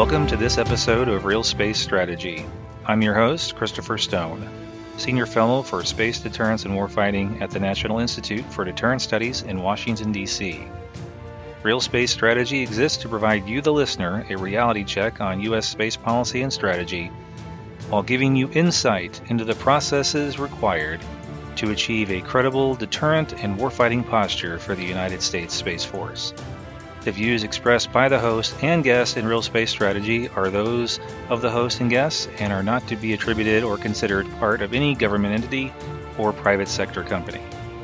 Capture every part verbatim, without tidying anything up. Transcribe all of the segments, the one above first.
Welcome to this episode of Real Space Strategy. I'm your host, Christopher Stone, Senior Fellow for Space Deterrence and Warfighting at the National Institute for Deterrence Studies in Washington, D C Real Space Strategy exists to provide you, the listener, a reality check on U S space policy and strategy, while giving you insight into the processes required to achieve a credible deterrent and warfighting posture for the United States Space Force. The views expressed by the host and guests in Real Space Strategy are those of the host and guests and are not to be attributed or considered part of any government entity or private sector company.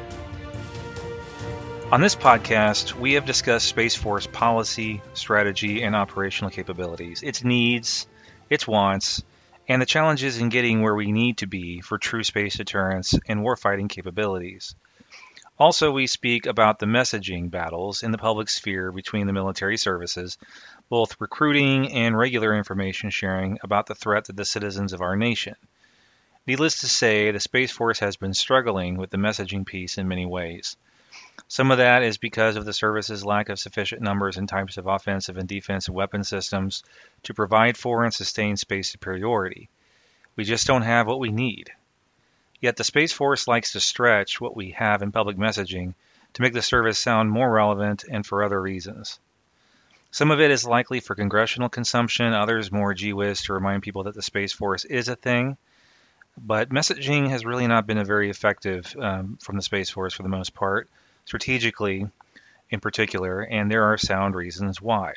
On this podcast, we have discussed Space Force policy, strategy, and operational capabilities, its needs, its wants, and the challenges in getting where we need to be for true space deterrence and warfighting capabilities. Also, we speak about the messaging battles in the public sphere between the military services, both recruiting and regular information sharing about the threat to the citizens of our nation. Needless to say, the Space Force has been struggling with the messaging piece in many ways. Some of that is because of the service's lack of sufficient numbers and types of offensive and defensive weapon systems to provide for and sustain space superiority. We just don't have what we need. Yet the Space Force likes to stretch what we have in public messaging to make the service sound more relevant and for other reasons. Some of it is likely for congressional consumption, others more gee whiz to remind people that the Space Force is a thing. But messaging has really not been a very effective um, from the Space Force for the most part, strategically in particular, and there are sound reasons why.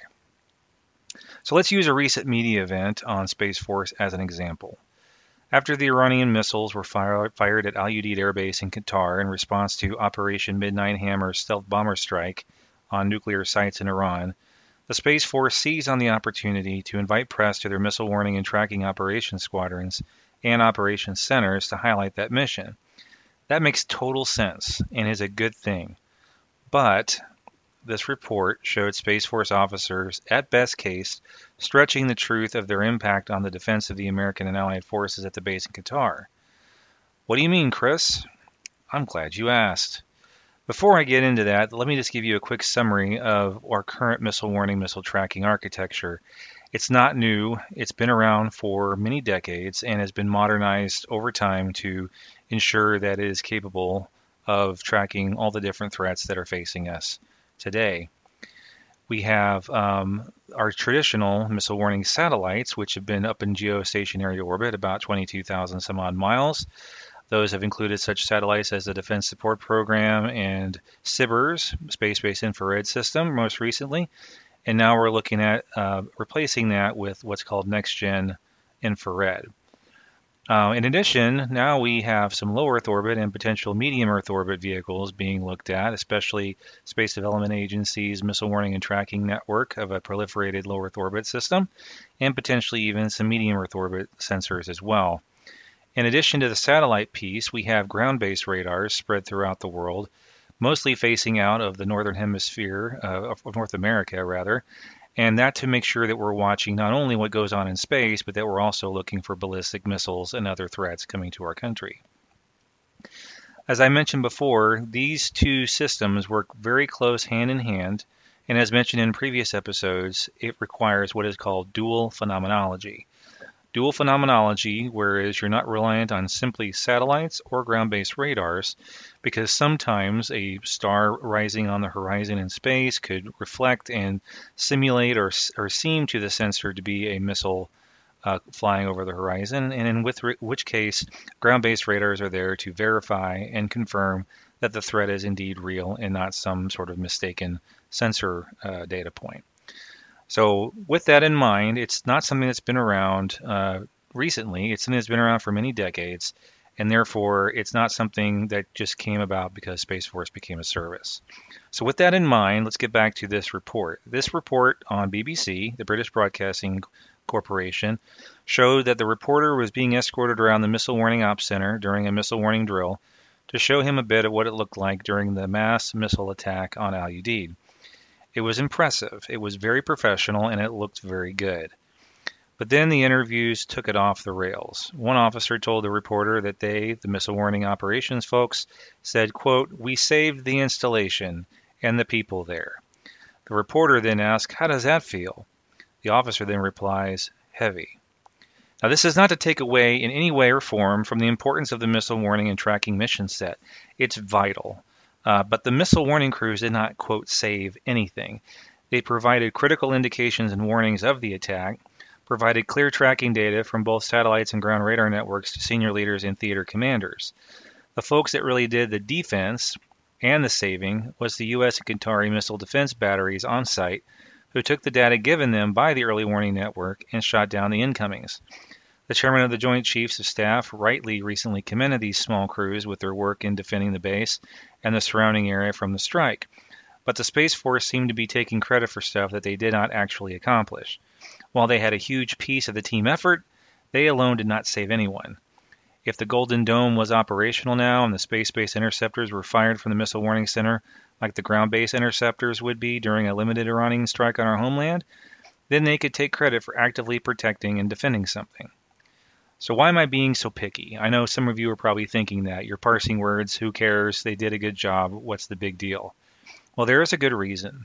So let's use a recent media event on Space Force as an example. After the Iranian missiles were fired at Al Udeid Air Base in Qatar in response to Operation Midnight Hammer's stealth bomber strike on nuclear sites in Iran, the Space Force seized on the opportunity to invite press to their missile warning and tracking operations squadrons and operations centers to highlight that mission. That makes total sense and is a good thing. But this report showed Space Force officers, at best case, stretching the truth of their impact on the defense of the American and Allied forces at the base in Qatar. What do you mean, Chris? I'm glad you asked. Before I get into that, let me just give you a quick summary of our current missile warning, missile tracking architecture. It's not new. It's been around for many decades and has been modernized over time to ensure that it is capable of tracking all the different threats that are facing us today. We have um, our traditional missile warning satellites, which have been up in geostationary orbit, about twenty-two thousand some odd miles. Those have included such satellites as the Defense Support Program and SBIRS, Space-Based Infrared System, most recently. And now we're looking at uh, replacing that with what's called Next-Gen Infrared. Uh, in addition, now we have some low Earth orbit and potential medium Earth orbit vehicles being looked at, especially Space Development Agency's Missile Warning and Tracking Network of a proliferated low Earth orbit system, and potentially even some medium Earth orbit sensors as well. In addition to the satellite piece, we have ground-based radars spread throughout the world, mostly facing out of the northern hemisphere, uh, of North America rather, and that to make sure that we're watching not only what goes on in space, but that we're also looking for ballistic missiles and other threats coming to our country. As I mentioned before, these two systems work very close hand in hand, and as mentioned in previous episodes, it requires what is called dual phenomenology. Dual phenomenology, whereas you're not reliant on simply satellites or ground-based radars, because sometimes a star rising on the horizon in space could reflect and simulate or, or seem to the sensor to be a missile uh, flying over the horizon, and in with, which case ground-based radars are there to verify and confirm that the threat is indeed real and not some sort of mistaken sensor uh, data point. So with that in mind, it's not something that's been around uh, recently. It's something that's been around for many decades, and therefore it's not something that just came about because Space Force became a service. So with that in mind, let's get back to this report. This report on B B C, the British Broadcasting Corporation, showed that the reporter was being escorted around the Missile Warning Ops Center during a missile warning drill to show him a bit of what it looked like during the mass missile attack on Al Udeid. It was impressive, it was very professional, and it looked very good. But then the interviews took it off the rails. One officer told the reporter that they, the missile warning operations folks, said, quote, "We saved the installation and the people there." The reporter then asked, "How does that feel?" The officer then replies, heavy. Now, this is not to take away in any way or form from the importance of the missile warning and tracking mission set. It's vital. Uh, but the missile warning crews did not, quote, save anything. They provided critical indications and warnings of the attack, provided clear tracking data from both satellites and ground radar networks to senior leaders and theater commanders. The folks that really did the defense and the saving was the U S and Qatari missile defense batteries on site, who took the data given them by the early warning network and shot down the incomings. The chairman of the Joint Chiefs of Staff rightly recently commended these small crews with their work in defending the base and the surrounding area from the strike. But the Space Force seemed to be taking credit for stuff that they did not actually accomplish. While they had a huge piece of the team effort, they alone did not save anyone. If the Golden Dome was operational now and the space-based interceptors were fired from the Missile Warning Center like the ground-based interceptors would be during a limited Iranian strike on our homeland, then they could take credit for actively protecting and defending something. So why am I being so picky? I know some of you are probably thinking that. You're parsing words. Who cares? They did a good job. What's the big deal? Well, there is a good reason.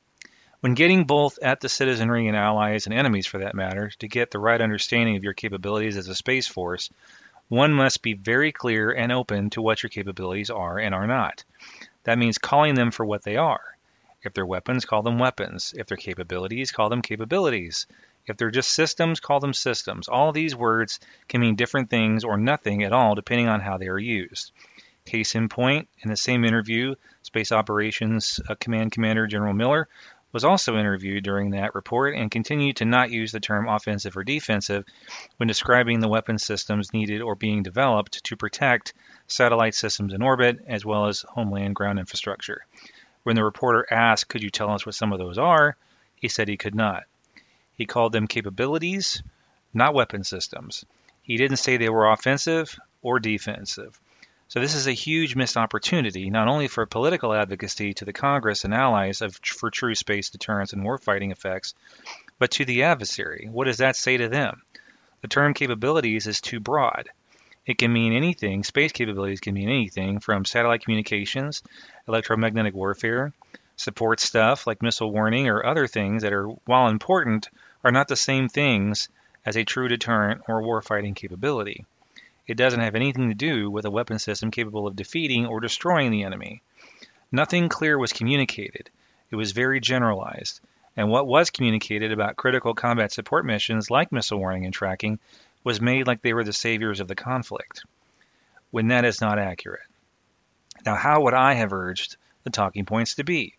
When getting both at the citizenry and allies and enemies for that matter to get the right understanding of your capabilities as a Space Force, one must be very clear and open to what your capabilities are and are not. That means calling them for what they are. If they're weapons, call them weapons. If they're capabilities, call them capabilities. If they're just systems, call them systems. All of these words can mean different things or nothing at all depending on how they are used. Case in point, in the same interview, Space Operations uh, Command Commander General Miller was also interviewed during that report and continued to not use the term offensive or defensive when describing the weapon systems needed or being developed to protect satellite systems in orbit as well as homeland ground infrastructure. When the reporter asked, could you tell us what some of those are, he said he could not. He called them capabilities, not weapon systems. He didn't say they were offensive or defensive. So this is a huge missed opportunity, not only for political advocacy to the Congress and allies of, for true space deterrence and warfighting effects, but to the adversary. What does that say to them? The term capabilities is too broad. It can mean anything. Space capabilities can mean anything from satellite communications, electromagnetic warfare, support stuff like missile warning or other things that are, while important, are not the same things as a true deterrent or warfighting capability. It doesn't have anything to do with a weapon system capable of defeating or destroying the enemy. Nothing clear was communicated. It was very generalized. And what was communicated about critical combat support missions like missile warning and tracking was made like they were the saviors of the conflict, when that is not accurate. Now, how would I have urged the talking points to be?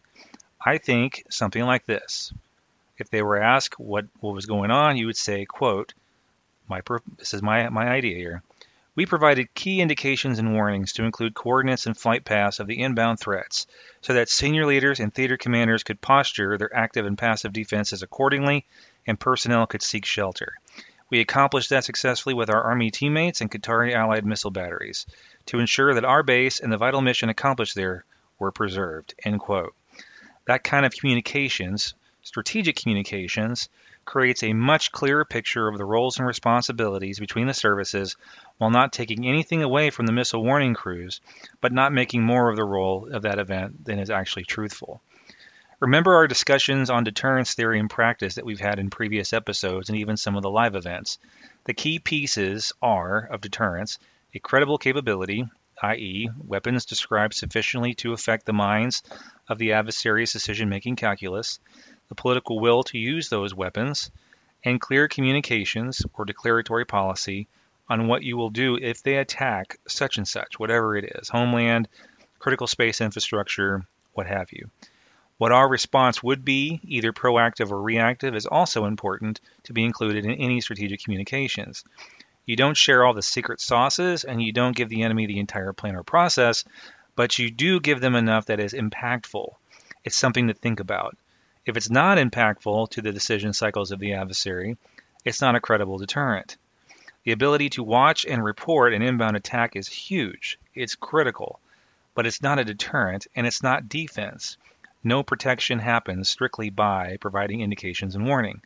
I think something like this. If they were asked what, what was going on, you would say, quote, my, this is my, my idea here. We provided key indications and warnings to include coordinates and flight paths of the inbound threats so that senior leaders and theater commanders could posture their active and passive defenses accordingly and personnel could seek shelter. We accomplished that successfully with our Army teammates and Qatari allied missile batteries to ensure that our base and the vital mission accomplished there were preserved, end quote. That kind of communications, strategic communications, creates a much clearer picture of the roles and responsibilities between the services while not taking anything away from the missile warning crews, but not making more of the role of that event than is actually truthful. Remember our discussions on deterrence theory and practice that we've had in previous episodes and even some of the live events. The key pieces are, of deterrence, a credible capability, that is, weapons described sufficiently to affect the minds of the adversary's decision-making calculus, the political will to use those weapons, and clear communications or declaratory policy on what you will do if they attack such and such, whatever it is, homeland, critical space infrastructure, what have you. What our response would be, either proactive or reactive, is also important to be included in any strategic communications. You don't share all the secret sauces, and you don't give the enemy the entire plan or process, but you do give them enough that is impactful. It's something to think about. If it's not impactful to the decision cycles of the adversary, it's not a credible deterrent. The ability to watch and report an inbound attack is huge. It's critical, but it's not a deterrent, and it's not defense. No protection happens strictly by providing indications and warning.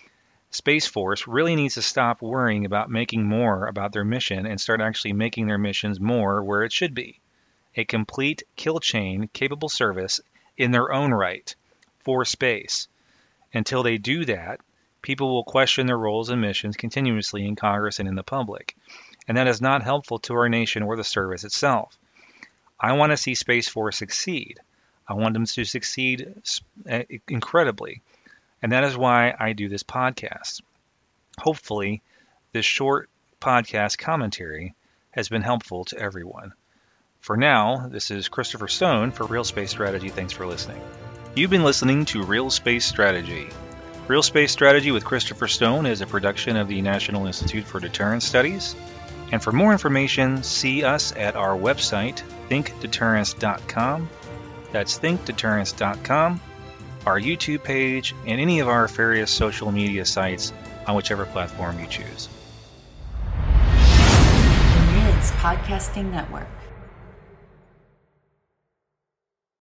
Space Force really needs to stop worrying about making more about their mission and start actually making their missions more where it should be. A complete kill chain capable service in their own right for space. Until they do that, People will question their roles and missions continuously in Congress and in the public, and that is not helpful to our nation or the service itself. I want to see Space Force succeed. I want them to succeed incredibly, and that is why I do this podcast. Hopefully, this short podcast commentary has been helpful to everyone. For now, this is Christopher Stone for Real Space Strategy. Thanks for listening. You've been listening to Real Space Strategy. Real Space Strategy with Christopher Stone is a production of the National Institute for Deterrence Studies. And for more information, see us at our website, think deterrence dot com. That's think deterrence dot com, our YouTube page, and any of our various social media sites on whichever platform you choose. The N I D S Podcasting Network.